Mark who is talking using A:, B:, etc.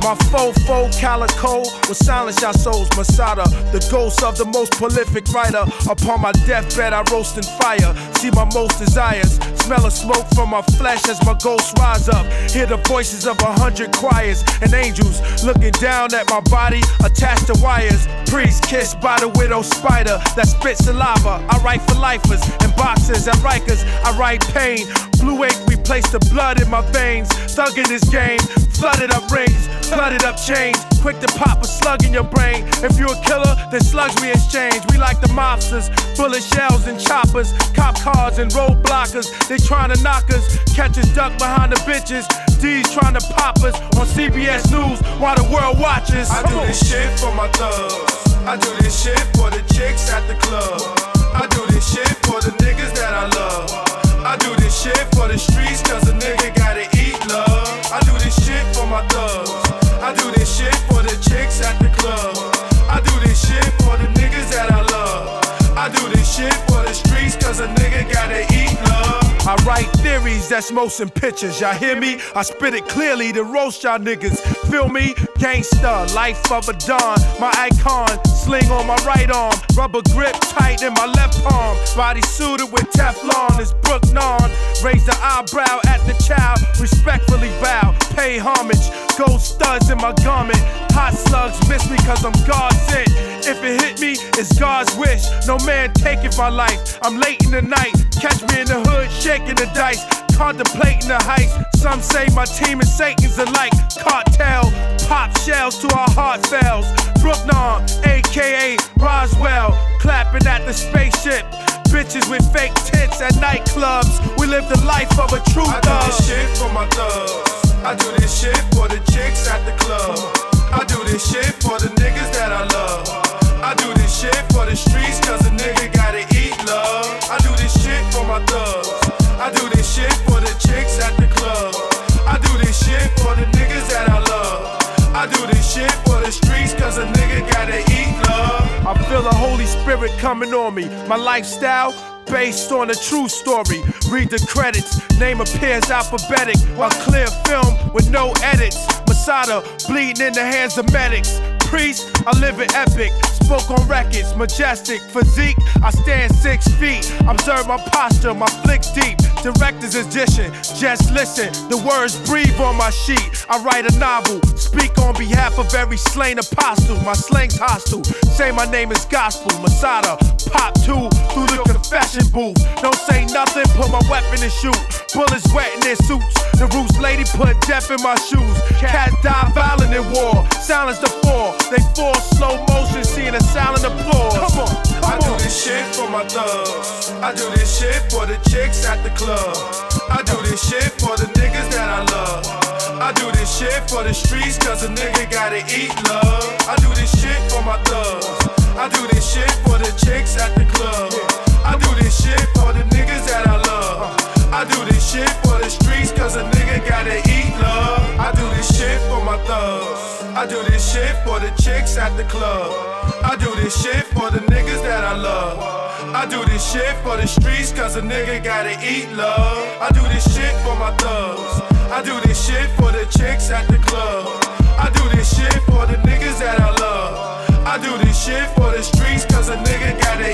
A: My fofo calico will silence your souls. Masada, the ghost of the most prolific writer. Upon my deathbed I roast in fire. See my most desires. Smell of smoke from my flesh as my ghosts rise up. Hear the voices of 100 choirs and angels looking down at my body attached to wires. Priest kissed by the widow spider that spits saliva. I write for lifers and boxers at Rikers. I write pain. Blue ink replaced the blood in my veins. Thug in this game, flooded up rings, flooded up chains. Quick to pop a slug in your brain. If you a killer, then slugs we exchange. We like the mobsters, bullet shells and choppers, cop cars and road blockers. They trying to knock us, catch us duck behind the bitches. D's trying to pop us on CBS News while the world watches.
B: I do this shit for my thugs. I do this shit for the chicks at the club. I do this shit for the niggas that I love. I do this shit for the streets cause a nigga gotta eat love. I do this shit for my thugs. I do this shit for the chicks at the club. I do this shit for the niggas that I love. I do this shit for the streets cause a nigga gotta eat love.
A: I write theories that's motion pictures, y'all hear me? I spit it clearly to roast y'all niggas. Feel me? Gangsta, life of a don. My icon, sling on my right arm. Rubber grip tight in my left palm. Body suited with Teflon, it's Brook Non. Raise the eyebrow at the child, respectfully bow. Pay homage, gold studs in my garment. Hot slugs miss me cause I'm God sent. If it hit me, it's God's wish. No man taking my life. I'm late in the night. Catch me in the hood, shaking the dice. Contemplating the heist. Some say my team and Satan's alike. Cartel, pop shells to our heart fails. Brooknon, aka Roswell. Clapping at the spaceship. Bitches with fake tits at nightclubs. We live the life of a true thug.
B: I do this shit for my thugs. I do this shit for the chicks at the club. I do this shit for the niggas that I love. I do this shit for the streets cause a nigga gotta eat love. I do this shit for my thugs. I do this shit for the chicks at the club. I do this shit for the niggas that I love. I do this shit for the streets cause a nigga gotta eat love.
A: I feel the Holy Spirit coming on me. My lifestyle based on a true story. Read the credits, name appears alphabetic while clear film with no edits. Masada bleeding in the hands of medics. Priest, I live in epic. Spoke on records, majestic physique. I stand 6 feet. Observe my posture, my flicks deep. Director's edition, just listen. The words breathe on my sheet. I write a novel, speak on behalf of every slain apostle. My slang's hostile. Say my name is gospel. Masada, pop 2 through the confession booth. Don't say nothing, put my weapon and shoot. Bullets wet in their suits. The Roots lady put death in my shoes. Cats die violent in war. Silence the four. They fall slow motion, seeing a silent applause. Come on,
B: I do this shit for my thugs. I do this shit for the chicks at the club. I do this shit for the niggas that I love. I do this shit for the streets cause a nigga gotta eat love. I do this shit for my thugs. I do this shit for the chicks at the club. I do this shit for the niggas that I love. I do this shit for the streets cause a nigga gotta eat love. I do this shit for my thugs. I do this shit for the chicks at the club. I do this shit for the niggas that I love. I do this shit for the streets cause a nigga gotta eat love. I do this shit for my thugs. I do this shit for the chicks at the club. I do this shit for the niggas that I love. I do this shit for the streets cause a nigga gotta